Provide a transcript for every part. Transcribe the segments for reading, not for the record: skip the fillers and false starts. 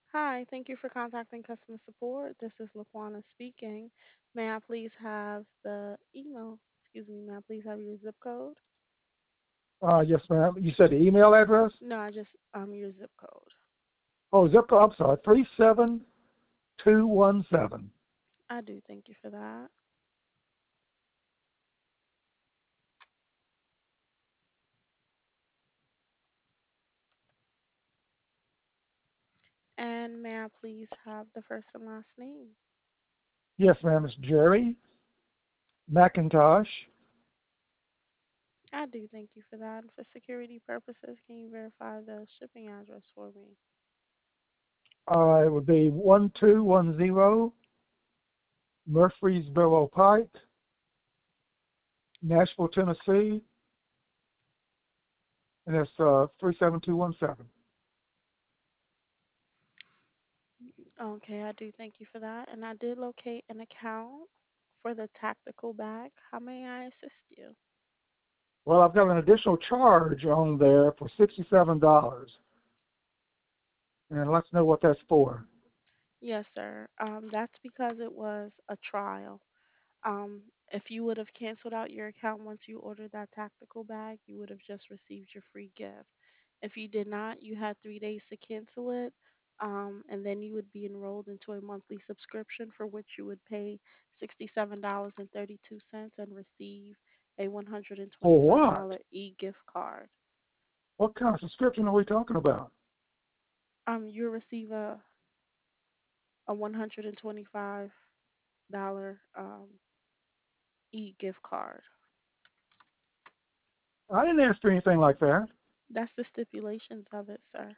Hi, thank you for contacting customer support. This is Laquana speaking. May I please have the email? Excuse me, may I please have your zip code? Yes, ma'am. You said the email address? No, I just your zip code. Oh, zip code. I'm sorry, 37217. I do thank you for that. And may I please have the first and last name? Yes, ma'am. It's Jerry McIntosh. I do thank you for that. For security purposes, can you verify the shipping address for me? It would be 1210 Murfreesboro Pike, Nashville, Tennessee, and it's 37217. Okay, I do thank you for that. And I did locate an account for the tactical bag. How may I assist you? Well, I've got an additional charge on there for $67, and let's know what that's for. Yes, sir. That's because it was a trial. If you would have canceled out your account once you ordered that tactical bag, you would have just received your free gift. If you did not, you had 3 days to cancel it, and then you would be enrolled into a monthly subscription for which you would pay $67.32 and receive a For what? $125 e-gift card. What kind of subscription are we talking about? You'll receive a $125 e-gift card. I didn't ask for anything like that. That's the stipulations of it, sir.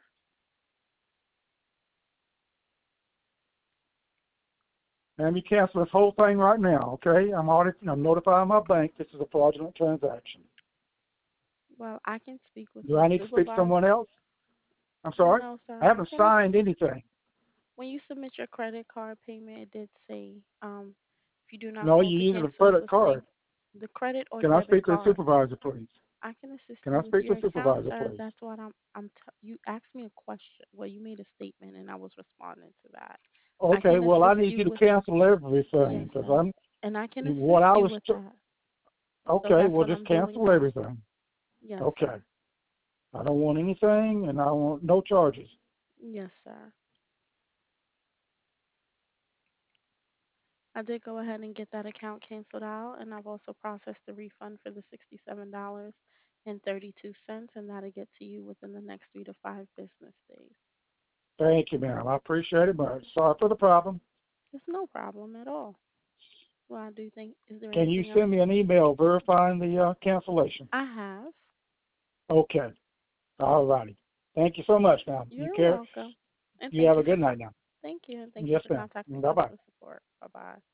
Let me cancel this whole thing right now, okay? I'm notifying my bank this is a fraudulent transaction. Well, I can speak with Do the I need to speak to supervisor. someone else? I'm sorry? No, I sir. haven't signed anything. When you submit your credit card payment, it did say if you do not No, want you're to using a cancel credit the same card. the credit or Can I debit speak to the card. supervisor, please? I can assist Can you I with speak to your the account, supervisor, sir. please? That's what you asked me a question. Well, you made a statement, and I was responding to that. I Okay, can well, I assist need you you to with cancel everything yes, because sir. And I can assist what I you was, with that. So okay, that's well, what just I'm doing cancel now. everything. Yes, Okay. sir. I don't want anything and I want no charges. Yes, sir. I did go ahead and get that account canceled out, and I've also processed the refund for the $67.32, and that'll get to you within the next 3 to 5 business days. Thank you, ma'am. I appreciate it, but sorry for the problem. It's no problem at all. Well, I do think, is there Can you anything else? send me an email verifying the cancellation? I have. Okay. All righty. Thank you so much, ma'am. You You're care? welcome. And You have a good night now. thank you, and thank you Yes, for ma'am. contacting Bye-bye. customer support. Bye bye.